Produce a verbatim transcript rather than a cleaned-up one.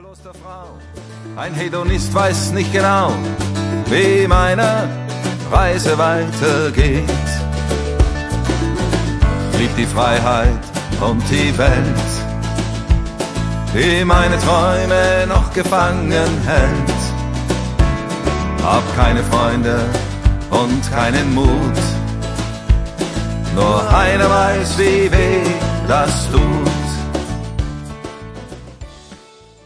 Klosterfrau, ein Hedonist weiß nicht genau, wie meine Reise weitergeht. Liebt die Freiheit und die Welt, die meine Träume noch gefangen hält. Hab keine Freunde und keinen Mut, nur einer weiß, wie weh das tut.